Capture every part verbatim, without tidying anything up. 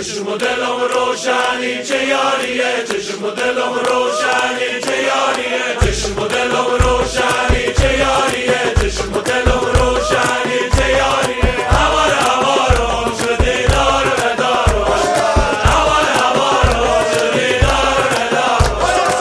چشم و دلم روشنی چه یاریه، چشم و دلم روشنی چه یاریه، چشم و دلم روشنی چه یاریه، چشم و دلم روشنی چه یاریه. هوار هوارم شدی دار ندارم، هوار هوارم شدی دار ندارم.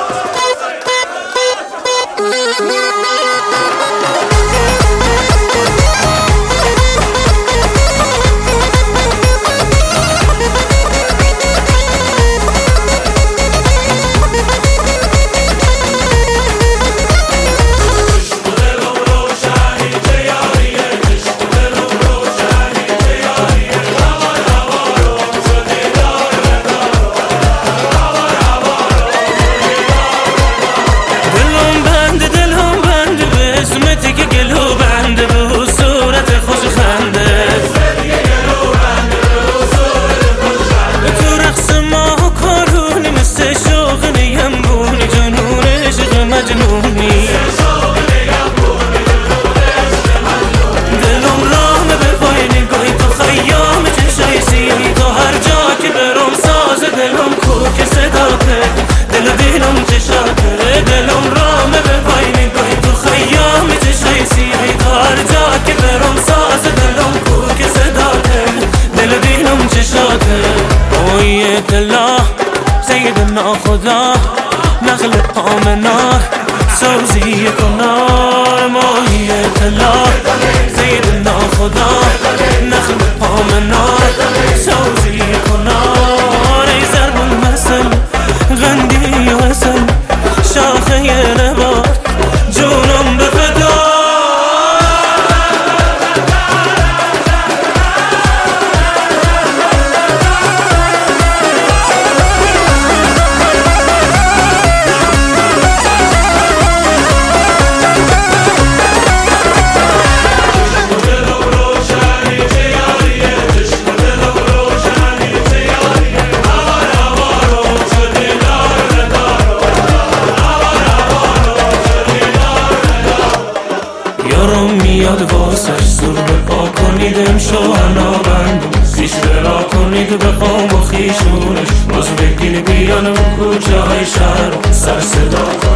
سیدنا خدا نخل پامنار سوزی کنار ماهیت الله. سیدنا خدا نخل پامنار سوزی کنار. ای ضرب المثل غندی و اصل شاخه نبات جونم به فدا. میاد واسش زور بپا کنید امشو هنا بندم پیش برا کنید بخوام و خیشونش باز بگین بیان و کوچه های شهر سر صدا